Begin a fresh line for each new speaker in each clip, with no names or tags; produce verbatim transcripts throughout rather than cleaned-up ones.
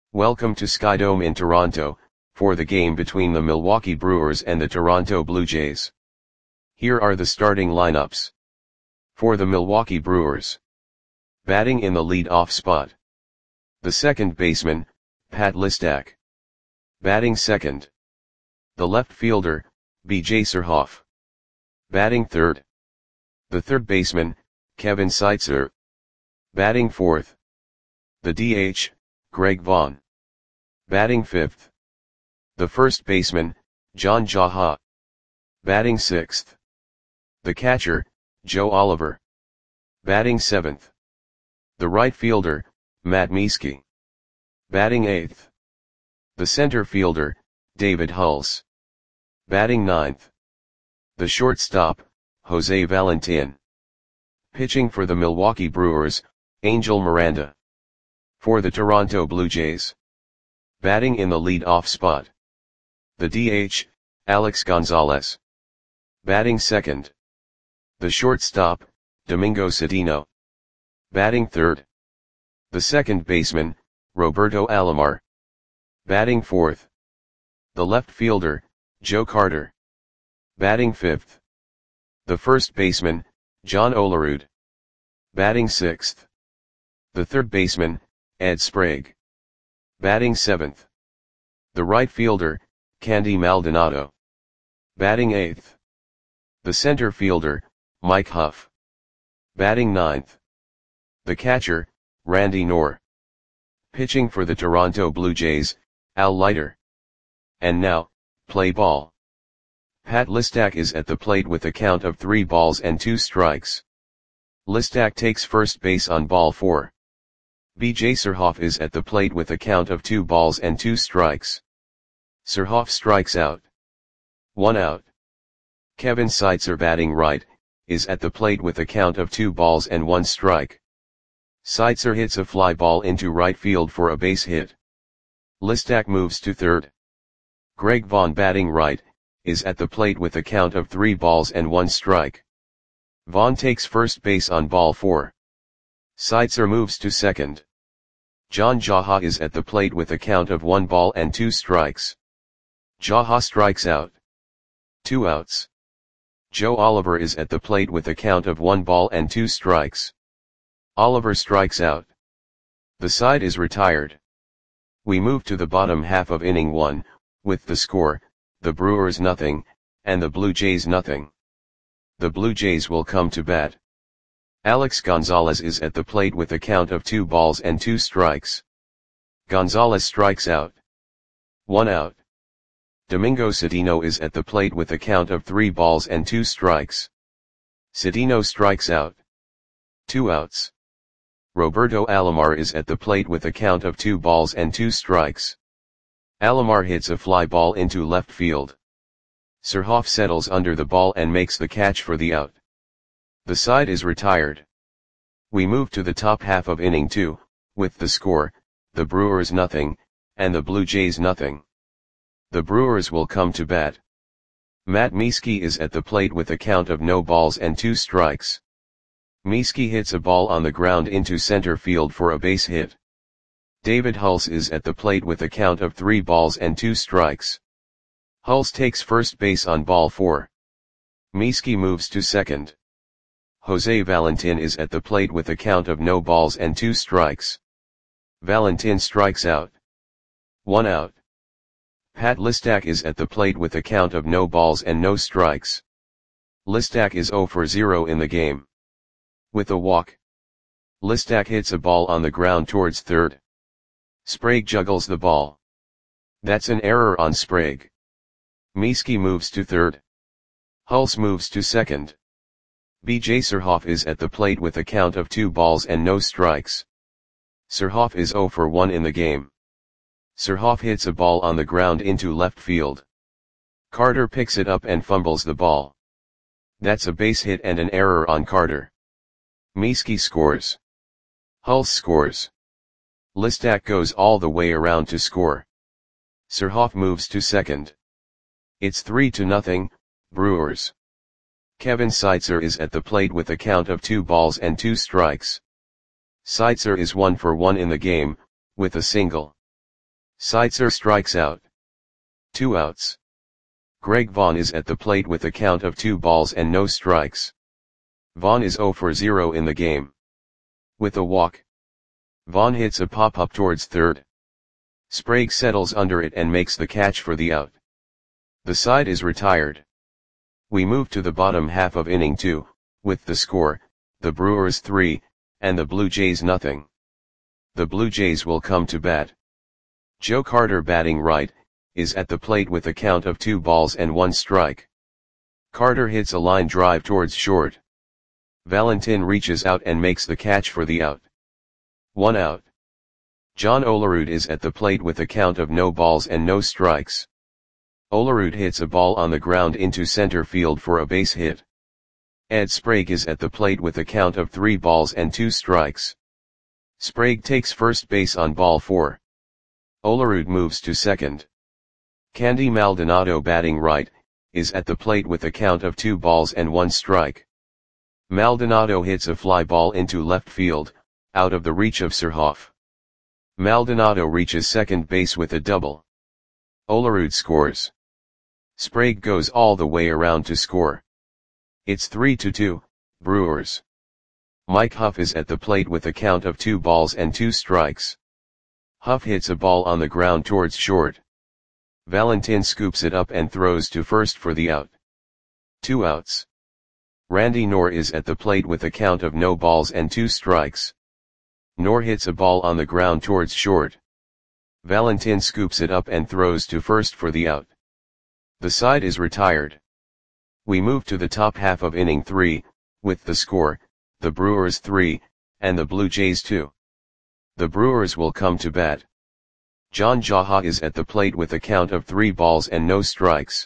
Welcome to Skydome in Toronto, for the game between the Milwaukee Brewers and the Toronto Blue Jays. Here are the starting lineups. For the Milwaukee Brewers. Batting in the lead-off spot. The second baseman, Pat Listach. Batting second. The left fielder, B J Surhoff. Batting third. The third baseman, Kevin Seitzer. Batting fourth. The D H, Greg Vaughn. Batting fifth. The first baseman, John Jaha. Batting sixth. The catcher, Joe Oliver. Batting seventh. The right fielder, Matt Mieske. Batting eighth. The center fielder, David Hulse. Batting ninth. The shortstop, Jose Valentin. Pitching for the Milwaukee Brewers, Angel Miranda. For the Toronto Blue Jays. Batting in the lead-off spot. The D H, Alex Gonzalez. Batting second. The shortstop, Domingo Cedeno. Batting third. The second baseman, Roberto Alomar. Batting fourth. The left fielder, Joe Carter. Batting fifth. The first baseman, John Olerud. Batting sixth. The third baseman, Ed Sprague. Batting seventh. The right fielder, Candy Maldonado. Batting eighth. The center fielder, Mike Huff. Batting ninth. The catcher, Randy Knorr. Pitching for the Toronto Blue Jays, Al Leiter. And now, play ball. Pat Listach is at the plate with a count of three balls and two strikes. Listach takes first base on ball four. B J Surhoff is at the plate with a count of two balls and two strikes. Surhoff strikes out. One out. Kevin Seitzer, batting right, is at the plate with a count of two balls and one strike. Seitzer hits a fly ball into right field for a base hit. Listach moves to third. Greg Vaughn, batting right, is at the plate with a count of three balls and one strike. Vaughn takes first base on ball four. Seitzer moves to second. John Jaha is at the plate with a count of one ball and two strikes. Jaha strikes out. Two outs. Joe Oliver is at the plate with a count of one ball and two strikes. Oliver strikes out. The side is retired. We move to the bottom half of inning one, with the score, the Brewers nothing, and the Blue Jays nothing. The Blue Jays will come to bat. Alex Gonzalez is at the plate with a count of two balls and two strikes. Gonzalez strikes out. One out. Domingo Cedeno is at the plate with a count of three balls and two strikes. Cedeno strikes out. Two outs. Roberto Alomar is at the plate with a count of two balls and two strikes. Alomar hits a fly ball into left field. Surhoff settles under the ball and makes the catch for the out. The side is retired. We move to the top half of inning two, with the score, the Brewers nothing, and the Blue Jays nothing. The Brewers will come to bat. Matt Mieske is at the plate with a count of no balls and two strikes. Mieske hits a ball on the ground into center field for a base hit. David Hulse is at the plate with a count of three balls and two strikes. Hulse takes first base on ball four. Mieske moves to second. Jose Valentin is at the plate with a count of no balls and two strikes. Valentin strikes out. One out. Pat Listach is at the plate with a count of no balls and no strikes. Listach is zero for zero in the game. With a walk. Listach hits a ball on the ground towards third. Sprague juggles the ball. That's an error on Sprague. Mieske moves to third. Hulse moves to second. B J Surhoff is at the plate with a count of two balls and no strikes. Surhoff is zero for one in the game. Surhoff hits a ball on the ground into left field. Carter picks it up and fumbles the ball. That's a base hit and an error on Carter. Mieske scores. Hulse scores. Listach goes all the way around to score. Surhoff moves to second. It's three to nothing, Brewers. Kevin Seitzer is at the plate with a count of two balls and two strikes. Seitzer is one for one in the game, with a single. Seitzer strikes out. Two outs. Greg Vaughn is at the plate with a count of two balls and no strikes. Vaughn is zero for zero in the game. With a walk, Vaughn hits a pop-up towards third. Sprague settles under it and makes the catch for the out. The side is retired. We move to the bottom half of inning two, with the score, the Brewers three, and the Blue Jays nothing. The Blue Jays will come to bat. Joe Carter, batting right, is at the plate with a count of two balls and one strike. Carter hits a line drive towards short. Valentin reaches out and makes the catch for the out. One out. John Olerud is at the plate with a count of no balls and no strikes. Olerud hits a ball on the ground into center field for a base hit. Ed Sprague is at the plate with a count of three balls and two strikes. Sprague takes first base on ball four. Olerud moves to second. Candy Maldonado, batting right, is at the plate with a count of two balls and one strike. Maldonado hits a fly ball into left field, out of the reach of Surhoff. Maldonado reaches second base with a double. Olerud scores. Sprague goes all the way around to score. It's three to two, Brewers. Mike Huff is at the plate with a count of two balls and two strikes. Huff hits a ball on the ground towards short. Valentin scoops it up and throws to first for the out. Two outs. Randy Knorr is at the plate with a count of no balls and two strikes. Knorr hits a ball on the ground towards short. Valentin scoops it up and throws to first for the out. The side is retired. We move to the top half of inning three, with the score, the Brewers three, and the Blue Jays two. The Brewers will come to bat. John Jaha is at the plate with a count of three balls and no strikes.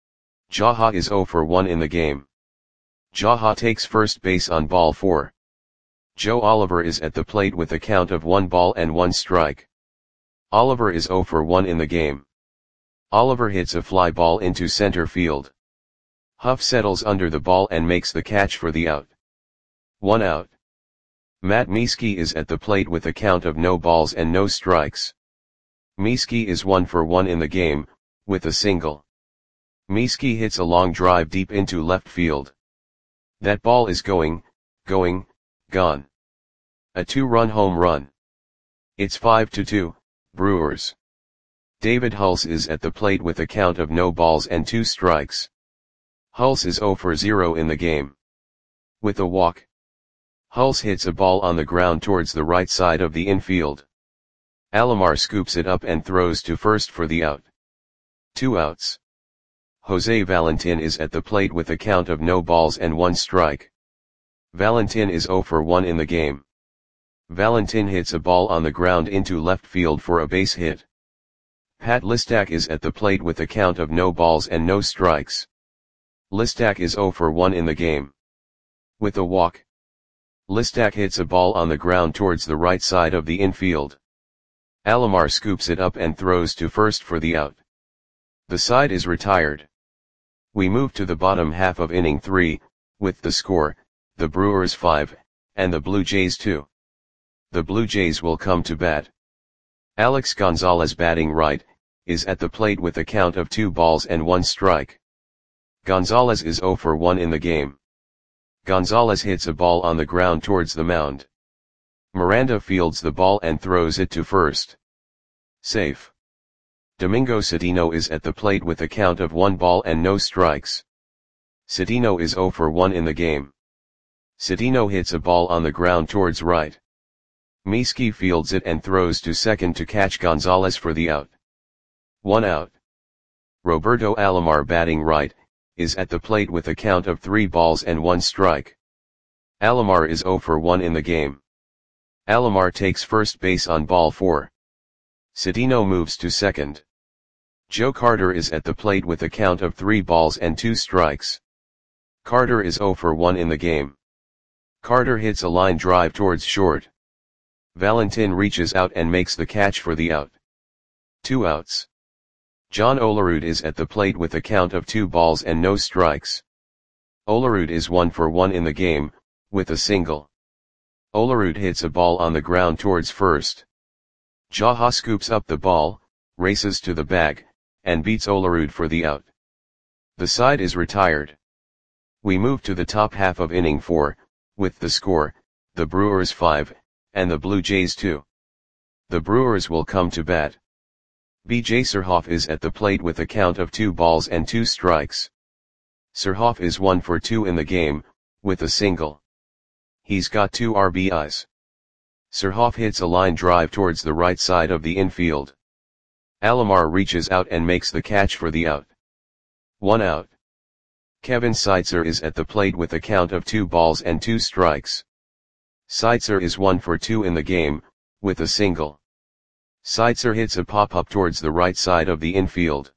Jaha is zero for one in the game. Jaha takes first base on ball four. Joe Oliver is at the plate with a count of one ball and one strike. Oliver is zero for one in the game. Oliver hits a fly ball into center field. Huff settles under the ball and makes the catch for the out. One out. Matt Mieske is at the plate with a count of no balls and no strikes. Mieske is one for one in the game, with a single. Mieske hits a long drive deep into left field. That ball is going, going, gone. A two-run home run. It's five to two, Brewers. David Hulse is at the plate with a count of no balls and two strikes. Hulse is zero for zero in the game. With a walk, Hulse hits a ball on the ground towards the right side of the infield. Alomar scoops it up and throws to first for the out. Two outs. Jose Valentin is at the plate with a count of no balls and one strike. Valentin is zero for one in the game. Valentin hits a ball on the ground into left field for a base hit. Pat Listak is at the plate with a count of no balls and no strikes. Listak is zero for one in the game. With a walk, Listak hits a ball on the ground towards the right side of the infield. Alomar scoops it up and throws to first for the out. The side is retired. We move to the bottom half of inning three, with the score, the Brewers five, and the Blue Jays two. The Blue Jays will come to bat. Alex Gonzalez, batting right, is at the plate with a count of two balls and one strike. Gonzalez is zero for one in the game. Gonzalez hits a ball on the ground towards the mound. Miranda fields the ball and throws it to first. Safe. Domingo Cedeno is at the plate with a count of one ball and no strikes. Cedeno is zero for one in the game. Cedeno hits a ball on the ground towards right. Mieske fields it and throws to second to catch Gonzalez for the out. One out. Roberto Alomar, batting right, is at the plate with a count of three balls and one strike. Alomar is zero for one in the game. Alomar takes first base on ball four. Cedeno moves to second. Joe Carter is at the plate with a count of three balls and two strikes. Carter is zero for one in the game. Carter hits a line drive towards short. Valentin reaches out and makes the catch for the out. Two outs. John Olerud is at the plate with a count of two balls and no strikes. Olerud is one for one in the game, with a single. Olerud hits a ball on the ground towards first. Jaha scoops up the ball, races to the bag, and beats Olerud for the out. The side is retired. We move to the top half of inning four, with the score, the Brewers five, and the Blue Jays two. The Brewers will come to bat. B J Surhoff is at the plate with a count of two balls and two strikes. Surhoff is one for two in the game, with a single. He's got two R B Is. Surhoff hits a line drive towards the right side of the infield. Alomar reaches out and makes the catch for the out. One out. Kevin Seitzer is at the plate with a count of two balls and two strikes. Seitzer is one for two in the game, with a single. Seitzer hits a pop-up towards the right side of the infield.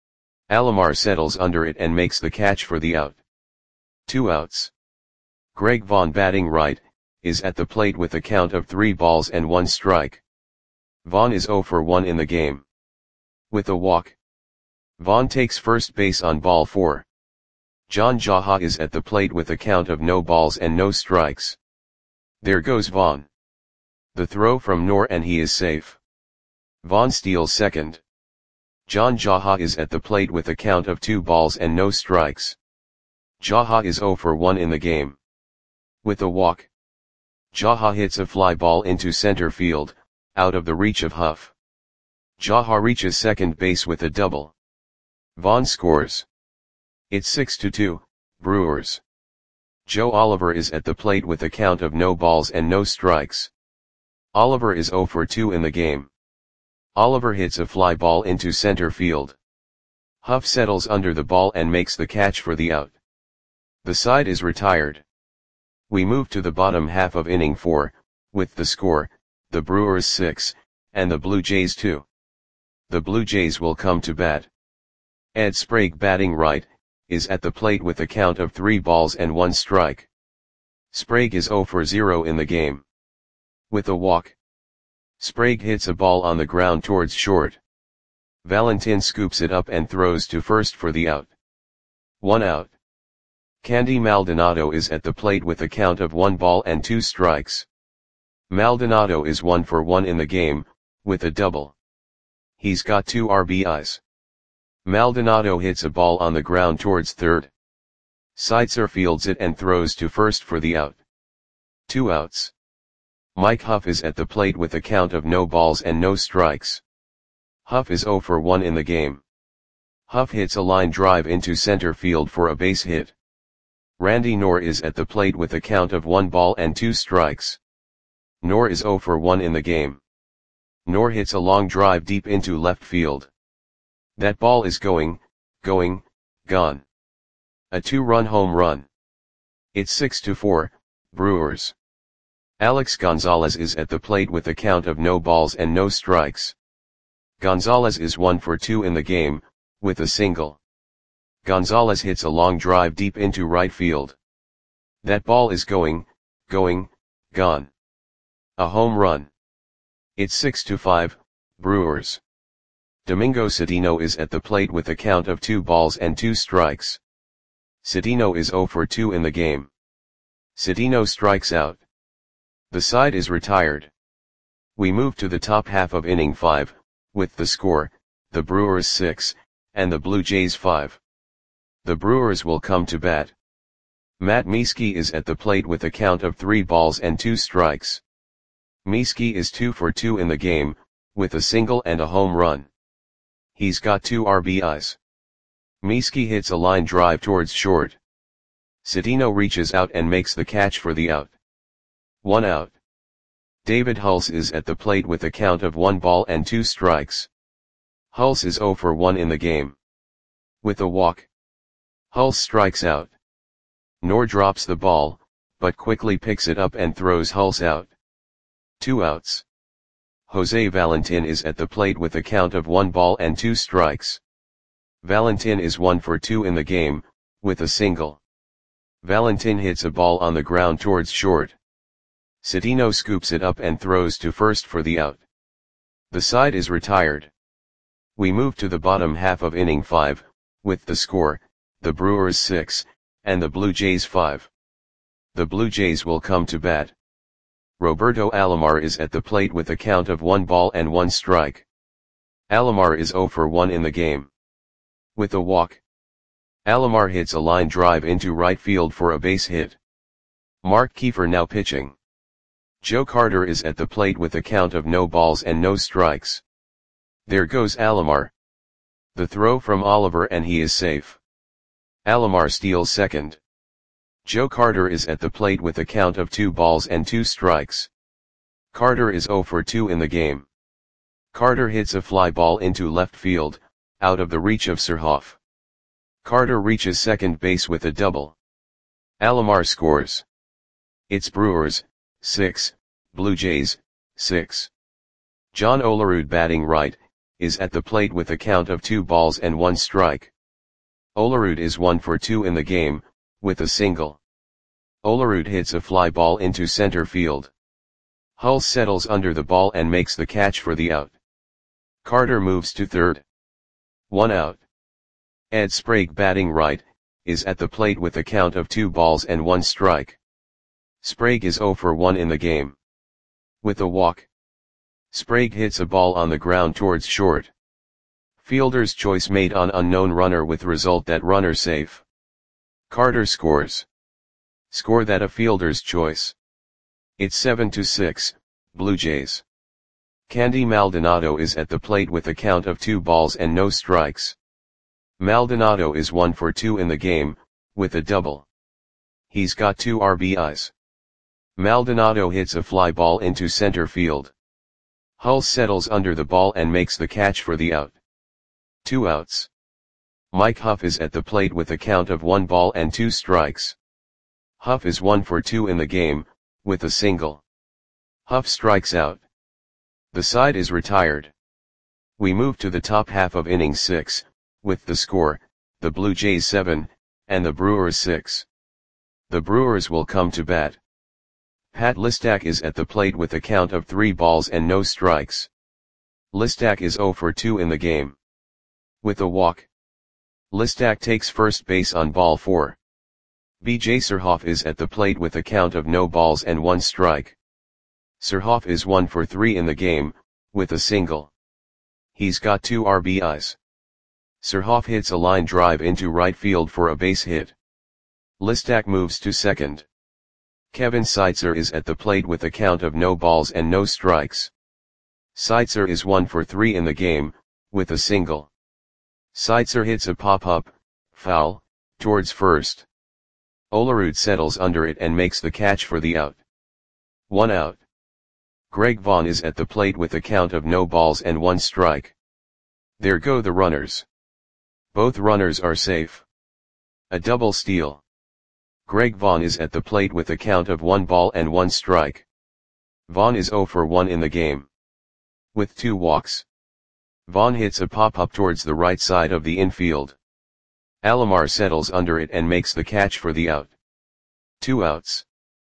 Alomar settles under it and makes the catch for the out. Two outs. Greg Vaughn, batting right, is at the plate with a count of three balls and one strike. Vaughn is zero for one in the game. With a walk. Vaughn takes first base on ball four. John Jaha is at the plate with a count of no balls and no strikes. There goes Vaughn. The throw from Noor and he is safe. Vaughn steals second. John Jaha is at the plate with a count of two balls and no strikes. Jaha is zero for one in the game. With a walk. Jaha hits a fly ball into center field, out of the reach of Huff. Jaha reaches second base with a double. Vaughn scores. It's six to two, Brewers. Joe Oliver is at the plate with a count of no balls and no strikes. Oliver is zero for two in the game. Oliver hits a fly ball into center field. Huff settles under the ball and makes the catch for the out. The side is retired. We move to the bottom half of inning four, with the score, the Brewers six, and the Blue Jays two. The Blue Jays will come to bat. Ed Sprague, batting right, is at the plate with a count of three balls and one strike. Sprague is zero for zero in the game. With a walk. Sprague hits a ball on the ground towards short. Valentin scoops it up and throws to first for the out. One out. Candy Maldonado is at the plate with a count of one ball and two strikes. Maldonado is one for one in the game, with a double. He's got two R B Is. Maldonado hits a ball on the ground towards third. Seitzer fields it and throws to first for the out. Two outs. Mike Huff is at the plate with a count of no balls and no strikes. Huff is zero for one in the game. Huff hits a line drive into center field for a base hit. Randy Noor is at the plate with a count of one ball and two strikes. Noor is zero for one in the game. Noor hits a long drive deep into left field. That ball is going, going, gone. A two-run home run. It's six to four, Brewers. Alex Gonzalez is at the plate with a count of no balls and no strikes. Gonzalez is one for two in the game, with a single. Gonzalez hits a long drive deep into right field. That ball is going, going, gone. A home run. It's six to five, Brewers. Domingo Cedeno is at the plate with a count of two balls and two strikes. Cedeno is zero for two in the game. Cedeno strikes out. The side is retired. We move to the top half of inning five, with the score, the Brewers six, and the Blue Jays five. The Brewers will come to bat. Matt Mieske is at the plate with a count of three balls and two strikes. Mieske is two for two in the game, with a single and a home run. He's got two R B Is. Mieske hits a line drive towards short. Cedeno reaches out and makes the catch for the out. One out. David Hulse is at the plate with a count of one ball and two strikes. Hulse is zero for one in the game. With a walk. Hulse strikes out. Noor drops the ball, but quickly picks it up and throws Hulse out. Two outs. Jose Valentin is at the plate with a count of one ball and two strikes. Valentin is one for two in the game, with a single. Valentin hits a ball on the ground towards short. Cedeno scoops it up and throws to first for the out. The side is retired. We move to the bottom half of inning five, with the score, the Brewers six, and the Blue Jays five. The Blue Jays will come to bat. Roberto Alomar is at the plate with a count of one ball and one strike. Alomar is zero for one in the game. With a walk, Alomar hits a line drive into right field for a base hit. Mark Kiefer now pitching. Joe Carter is at the plate with a count of no balls and no strikes. There goes Alomar. The throw from Oliver and he is safe. Alomar steals second. Joe Carter is at the plate with a count of two balls and two strikes. Carter is zero for two in the game. Carter hits a fly ball into left field, out of the reach of Surhoff. Carter reaches second base with a double. Alomar scores. It's Brewers, six, Blue Jays, six. John Olerud batting right, is at the plate with a count of two balls and one strike. Olerud is one for two in the game, with a single. Olerud hits a fly ball into center field. Hull settles under the ball and makes the catch for the out. Carter moves to third. One out. Ed Sprague batting right, is at the plate with a count of two balls and one strike. Sprague is zero for one in the game. With a walk, Sprague hits a ball on the ground towards short. Fielder's choice made on unknown runner with result that runner safe. Carter scores. Score that a fielder's choice. It's seven to six, Blue Jays. Candy Maldonado is at the plate with a count of two balls and no strikes. Maldonado is one for two in the game, with a double. He's got two R B Is. Maldonado hits a fly ball into center field. Hull settles under the ball and makes the catch for the out. Two outs. Mike Huff is at the plate with a count of one ball and two strikes. Huff is one for two in the game, with a single. Huff strikes out. The side is retired. We move to the top half of inning six, with the score, the Blue Jays seven, and the Brewers six. The Brewers will come to bat. Pat Listak is at the plate with a count of three balls and no strikes. Listak is zero for two in the game. With a walk, Listak takes first base on ball four. B J Surhoff is at the plate with a count of no balls and one strike. Surhoff is one for three in the game, with a single. He's got two R B Is. Surhoff hits a line drive into right field for a base hit. Listak moves to second. Kevin Seitzer is at the plate with a count of no balls and no strikes. Seitzer is one for three in the game, with a single. Seitzer hits a pop-up, foul, towards first. Olerud settles under it and makes the catch for the out. One out. Greg Vaughn is at the plate with a count of no balls and one strike. There go the runners. Both runners are safe. A double steal. Greg Vaughn is at the plate with a count of one ball and one strike. Vaughn is zero for one in the game. With two walks, Vaughn hits a pop-up towards the right side of the infield. Alomar settles under it and makes the catch for the out. Two outs.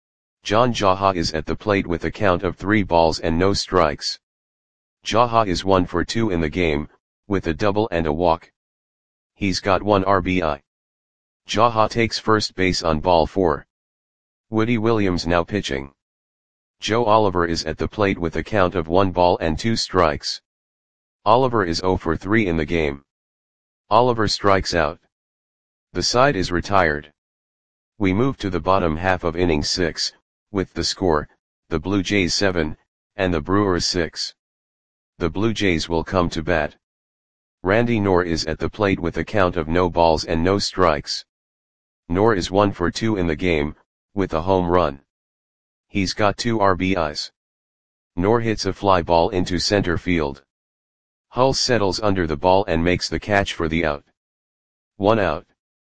John Jaha is at the plate with a count of three balls and no strikes. Jaha is one for two in the game, with a double and a walk. He's got one R B I. Jaha takes first base on ball four. Woody Williams now pitching. Joe Oliver is at the plate with a count of one ball and two strikes. Oliver is zero for three in the game. Oliver strikes out. The side is retired. We move to the bottom half of inning six, with the score, the Blue Jays seven, and the Brewers six. The Blue Jays will come to bat. Randy Knorr is at the plate with a count of no balls and no strikes. Knorr is one for two in the game, with a home run. He's got two R B Is. Knorr hits a fly ball into center field. Hull settles under the ball and makes the catch for the out. One out.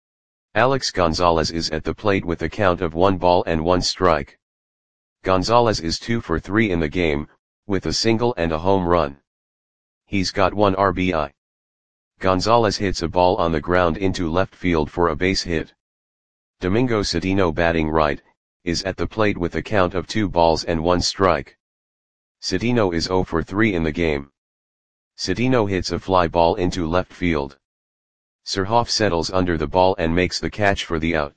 Alex Gonzalez is at the plate with a count of one ball and one strike. Gonzalez is two for three in the game, with a single and a home run. He's got one R B I. Gonzalez hits a ball on the ground into left field for a base hit. Domingo Cedeno batting right, is at the plate with a count of two balls and one strike. Cedeno is zero for three in the game. Cedeno hits a fly ball into left field. Surhoff settles under the ball and makes the catch for the out.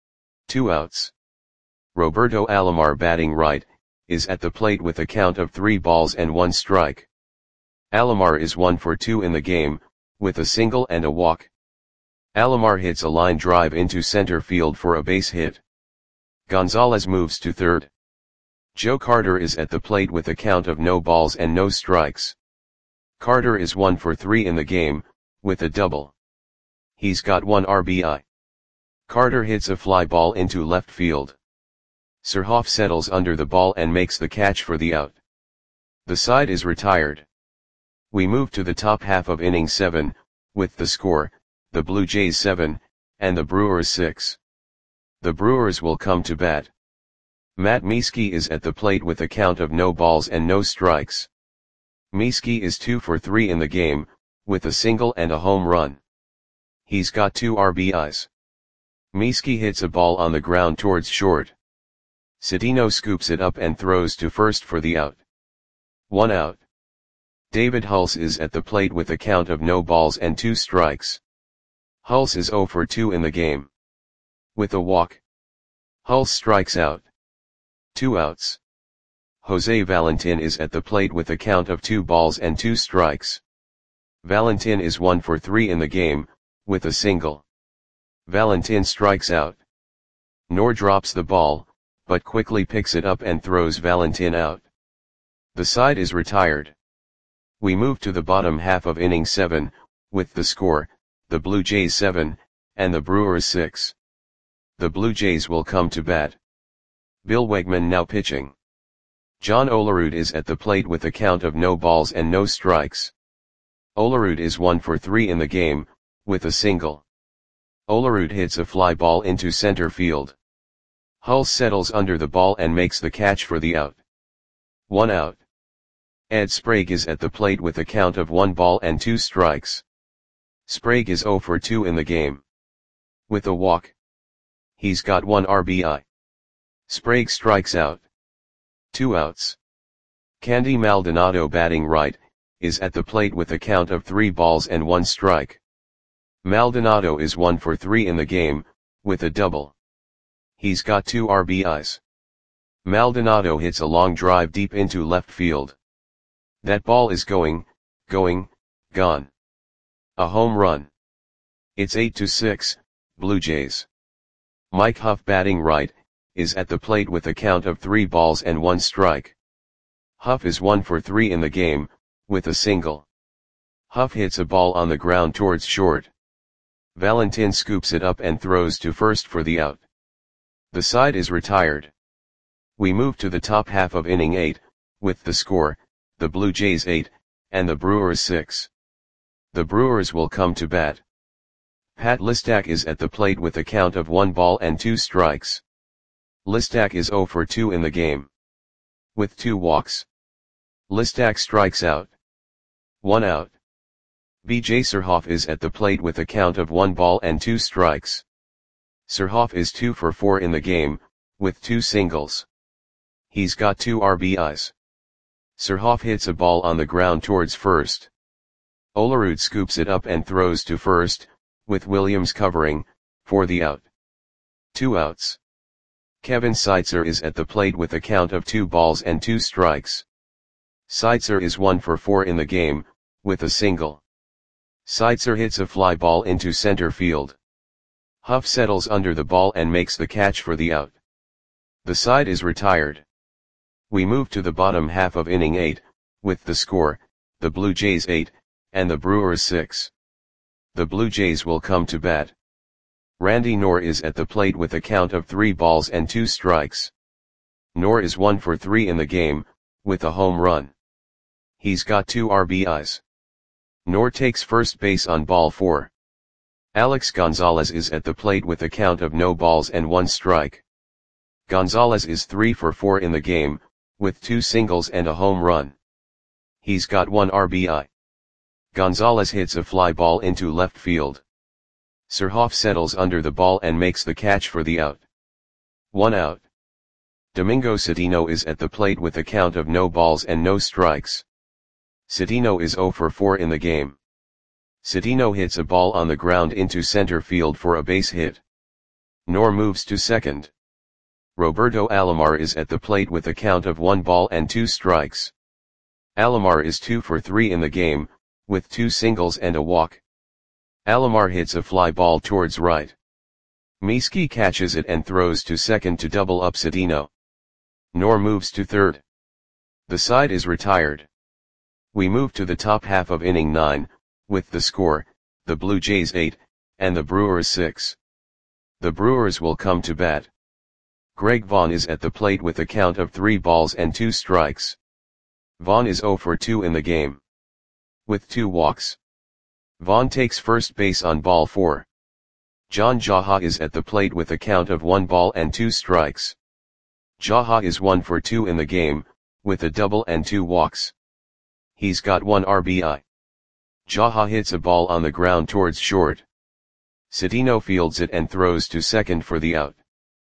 Two outs. Roberto Alomar batting right, is at the plate with a count of three balls and one strike. Alomar is one for two in the game, with a single and a walk. Alomar hits a line drive into center field for a base hit. Gonzalez moves to third. Joe Carter is at the plate with a count of no balls and no strikes. Carter is one for three in the game, with a double. He's got one R B I. Carter hits a fly ball into left field. Surhoff settles under the ball and makes the catch for the out. The side is retired. We move to the top half of inning seven, with the score, the Blue Jays seven, and the Brewers six. The Brewers will come to bat. Matt Mieske is at the plate with a count of no balls and no strikes. Mieske is two for three in the game, with a single and a home run. He's got two R B Is. Mieske hits a ball on the ground towards short. Cedeno scoops it up and throws to first for the out. One out. David Hulse is at the plate with a count of no balls and two strikes. Hulse is zero for two in the game. With a walk. Hulse strikes out. Two outs. Jose Valentin is at the plate with a count of two balls and two strikes. Valentin is one for three in the game, with a single. Valentin strikes out. Knorr drops the ball, but quickly picks it up and throws Valentin out. The side is retired. We move to the bottom half of inning seven, with the score, the Blue Jays seven, and the Brewers six. The Blue Jays will come to bat. Bill Wegman now pitching. John Olerud is at the plate with a count of no balls and no strikes. Olerud is one for three in the game, with a single. Olerud hits a fly ball into center field. Hulse settles under the ball and makes the catch for the out. One out. Ed Sprague is at the plate with a count of one ball and two strikes. Sprague is zero for two in the game. With a walk. He's got one R B I. Sprague strikes out. Two outs. Candy Maldonado, batting right, is at the plate with a count of three balls and one strike. Maldonado is one for three in the game, with a double. He's got two R B Is. Maldonado hits a long drive deep into left field. That ball is going, going, gone. A home run. It's eight to six, Blue Jays. Mike Huff, batting right, is at the plate with a count of three balls and one strike. Huff is one for three in the game, with a single. Huff hits a ball on the ground towards short. Valentin scoops it up and throws to first for the out. The side is retired. We move to the top half of inning eight, with the score, the Blue Jays eight, and the Brewers six. The Brewers will come to bat. Pat Listak is at the plate with a count of one ball and two strikes. Listak is zero for two in the game. With two walks. Listak strikes out. One out. B J Surhoff is at the plate with a count of one ball and two strikes. Surhoff is two for four in the game, with two singles. He's got two R B Is. Surhoff hits a ball on the ground towards first. Olerud scoops it up and throws to first, with Williams covering, for the out. Two outs. Kevin Seitzer is at the plate with a count of two balls and two strikes. Seitzer is one for four in the game, with a single. Seitzer hits a fly ball into center field. Huff settles under the ball and makes the catch for the out. The side is retired. We move to the bottom half of inning eight, with the score, the Blue Jays eight, and the Brewers six. The Blue Jays will come to bat. Randy Knorr is at the plate with a count of three balls and two strikes. Knorr is one for three in the game, with a home run. He's got two R B Is. Knorr takes first base on ball four. Alex Gonzalez is at the plate with a count of no balls and one strike. Gonzalez is three for four in the game, with two singles and a home run. He's got one R B I. Gonzalez hits a fly ball into left field. Surhoff settles under the ball and makes the catch for the out. One out. Domingo Cedeno is at the plate with a count of no balls and no strikes. Cedeno is zero for four in the game. Cedeno hits a ball on the ground into center field for a base hit. Knorr moves to second. Roberto Alomar is at the plate with a count of one ball and two strikes. Alomar is two for three in the game, with two singles and a walk. Alomar hits a fly ball towards right. Miski catches it and throws to second to double up Cedino. Noor moves to third. The side is retired. We move to the top half of inning nine, with the score, the Blue Jays eight, and the Brewers six. The Brewers will come to bat. Greg Vaughn is at the plate with a count of three balls and two strikes. Vaughn is zero for two in the game, with two walks. Vaughn takes first base on ball four. John Jaha is at the plate with a count of one ball and two strikes. Jaha is one for two in the game, with a double and two walks. He's got one R B I. Jaha hits a ball on the ground towards short. Cedino fields it and throws to second for the out.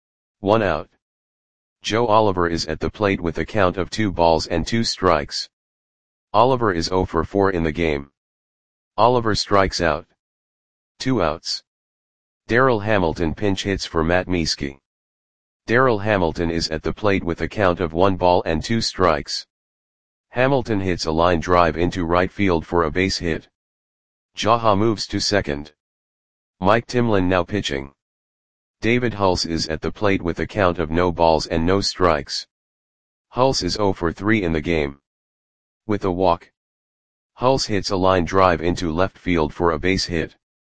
One out. Joe Oliver is at the plate with a count of two balls and two strikes. Oliver is zero for four in the game. Oliver strikes out. Two outs. Darryl Hamilton pinch hits for Matt Miski. Darryl Hamilton is at the plate with a count of one ball and two strikes. Hamilton hits a line drive into right field for a base hit. Jaha moves to second. Mike Timlin now pitching. David Hulse is at the plate with a count of no balls and no strikes. Hulse is zero for three in the game, with a walk. Hulse hits a line drive into left field for a base hit.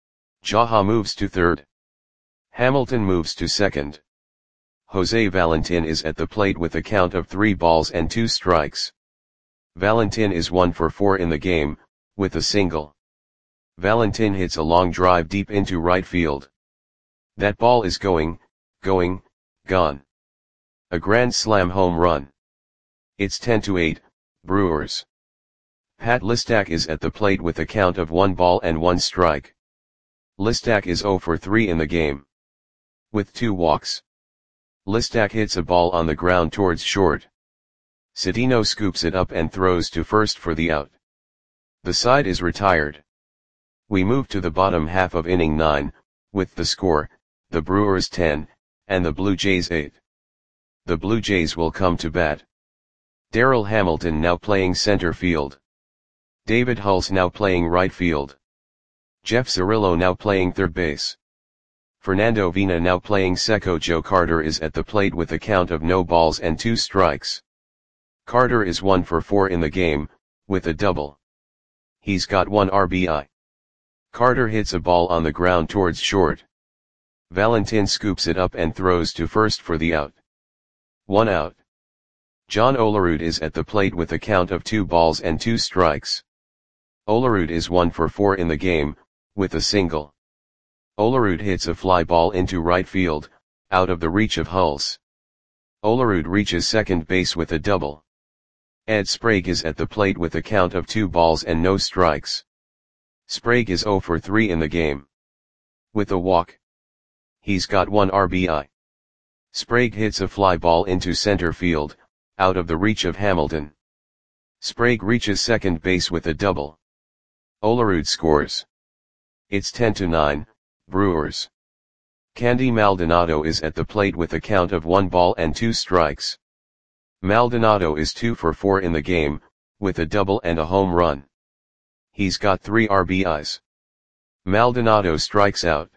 Jaha moves to third. Hamilton moves to second. Jose Valentin is at the plate with a count of three balls and two strikes. Valentin is one for four in the game, with a single. Valentin hits a long drive deep into right field. That ball is going, going, gone. A grand slam home run. It's ten to eight, Brewers. Pat Listak is at the plate with a count of one ball and one strike. Listak is zero for three in the game, with two walks. Listak hits a ball on the ground towards short. Cedino scoops it up and throws to first for the out. The side is retired. We move to the bottom half of inning nine, with the score, the Brewers ten, and the Blue Jays eight. The Blue Jays will come to bat. Darryl Hamilton now playing center field. David Hulse now playing right field. Jeff Cirillo now playing third base. Fernando Vina now playing second. Joe Carter is at the plate with a count of no balls and two strikes. Carter is one for four in the game, with a double. He's got one R B I. Carter hits a ball on the ground towards short. Valentin scoops it up and throws to first for the out. One out. John Olerud is at the plate with a count of two balls and two strikes. Olerud is one for four in the game, with a single. Olerud hits a fly ball into right field, out of the reach of Hulse. Olerud reaches second base with a double. Ed Sprague is at the plate with a count of two balls and no strikes. Sprague is zero for three in the game, with a walk. He's got one R B I. Sprague hits a fly ball into center field, out of the reach of Hamilton. Sprague reaches second base with a double. Olerud scores. It's ten to nine, Brewers. Candy Maldonado is at the plate with a count of one ball and two strikes. Maldonado is two for four in the game, with a double and a home run. He's got three R B Is. Maldonado strikes out.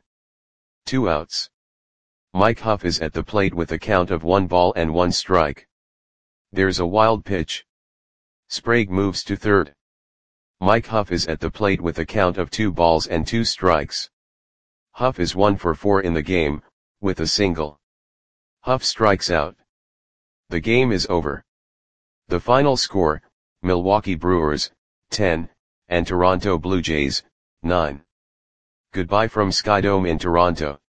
Two outs. Mike Huff is at the plate with a count of one ball and one strike. There's a wild pitch. Sprague moves to third. Mike Huff is at the plate with a count of two balls and two strikes. Huff is one for four in the game, with a single. Huff strikes out. The game is over. The final score, Milwaukee Brewers, ten, and Toronto Blue Jays, nine. Goodbye from Skydome in Toronto.